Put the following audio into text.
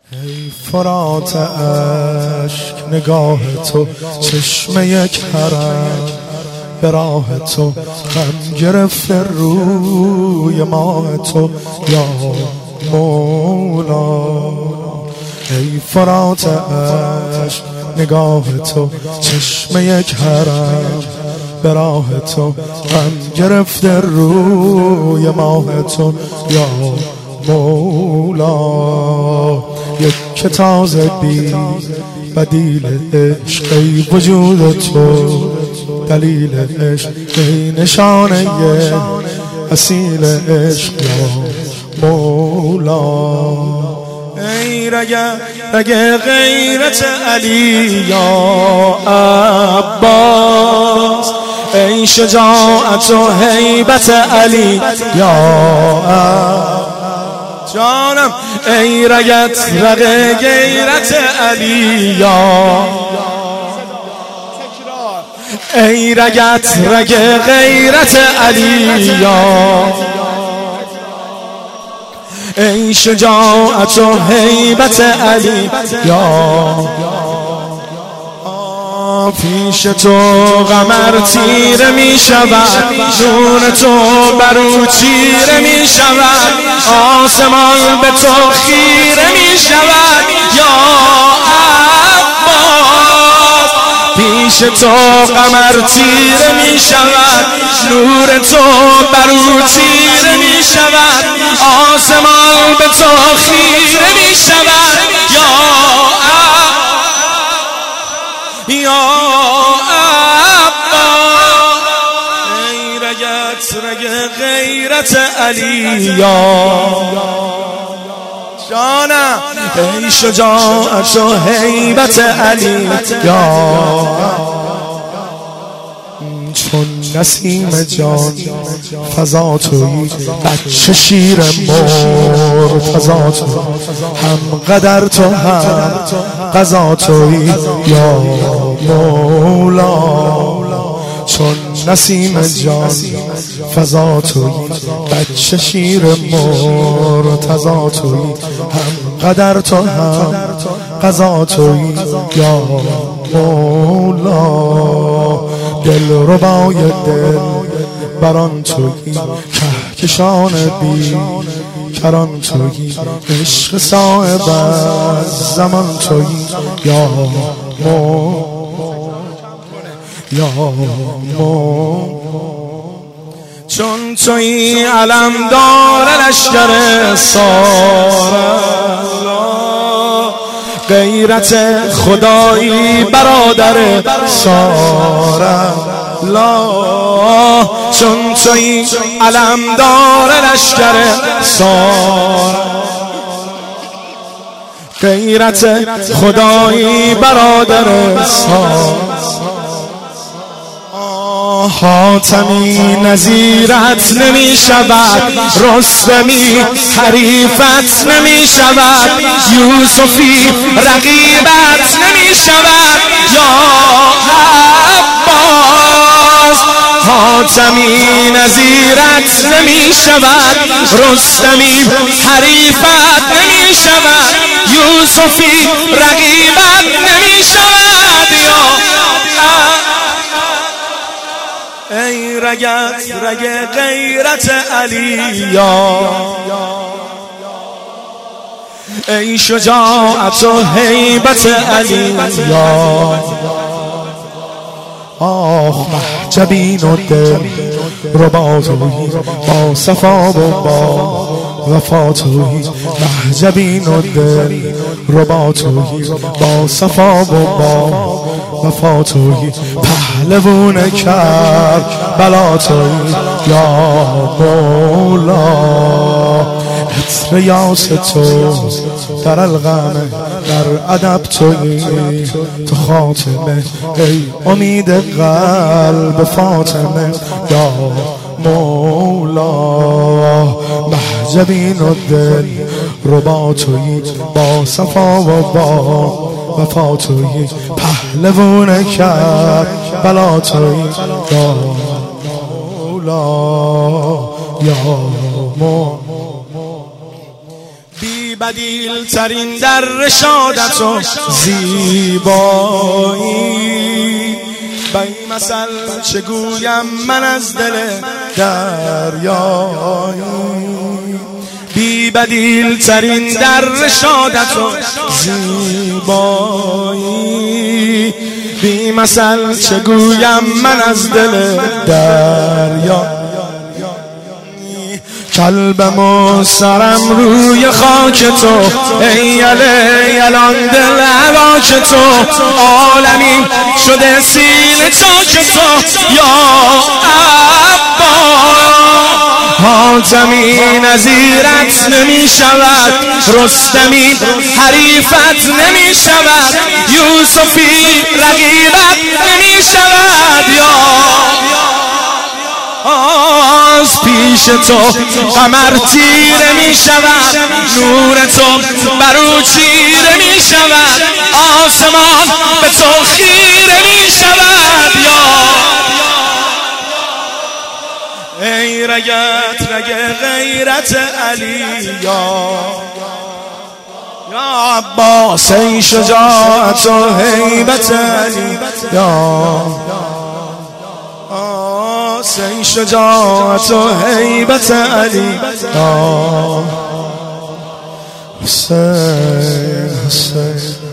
ای فرات اشک نگاه تو، چشمه کرم به راه تو، غم گرفته روی ماه تو یا مولا. ای فرات اشک نگاه تو، چشمه کرم به راه تو، غم گرفته روی ماه تو یا مولا. یک تازه بی بدیل عشق، ای وجود تو دلیل عشق، ای نشانه اصیل عشق یا مولا. ای رگ غیرت علی یا عباس، ای شجاعت و هیبت علی یا جانم، ای رگ غیرت علی یا، ای رگ غیرت علی یا، ای شجاعت و هیبت علی یا. پیش تو قمر تیره می شود، نور تو برو چیره می شود، آسمان به تو خیره می شود یا عباس. پیش تو قمر تیره می شود، نور تو برو چیره می شود، آسمان به تو خیره می شود یا عباس. ای رگ غیرت علی یا جانم، ای شجاعت و هیبت علی یا. چون نسیم جان فضا تویی، بچه شیر مرتضا تویی، هم قدر تو هم قضا تویی یا مولا. چون نسیم جان فضا تویی، بچه شیر مرتضا تویی، هم قدر تو هم قضا تویی یا مولا. دل ربای دل بران تویی، کهکشان بی کران تویی، عشق صاحب زمان تویی یا چون تویی علمدار لشکر سارا، غیرت خدایی برادر سارا لا. چون تویی علمدار لشکر سارا، غیرت خدایی برادر سارا. حاتمی نظیرت نمی شود، رستمی حریفت نمی شود، یوسفی رقیبت نمی شود یا عباس. حاتمی نظیرت نمی شود، رستمی حریفت نمی شود، یوسفی رقیبت نمی شود یا. ای رگ غیرت علی یا، ای شجاعت و هیبت علی یا. آه محجبین و دل ربا تویی، با صفا و با وفا تویی، محجبین و دل ربا تویی، با صفا و با وفا تویی، پهلوون کربلا تویی یا مولا. عطر یاس تو در الغمه، در ادب تویی تو خاتمه، ای امید قلب فاطمه یا مولا. محجبین و دل ربا تویی، با صفا و با وفا تویی، پهلوون کربلا تویی یا مولا یا مولا. بدیل ترین در رشادت و زیبایی، با این مثل چگویم من از دل دریایی. بی بدیل ترین در رشادت و زیبایی، بی مثل چگویم من از دل دریا. قلبم و سرم روی خاک تو، ای یلان دل عراک تو، عالمی شده سینه چاک تو یا عبا. حاتمی نظیرت نمی شود، رستمی حریفت نمی شود، یوسفی رقیبت نمی شود یا از پیش تو قمر تیره می شود، نور تو برو چیره می شود، آسمان به تو خیره می شود یا ای رگت رگ غیرت علی یا عباس، ای شجاعت و هیبت علی یا ای شجاعت و هیبت علی یا حسین.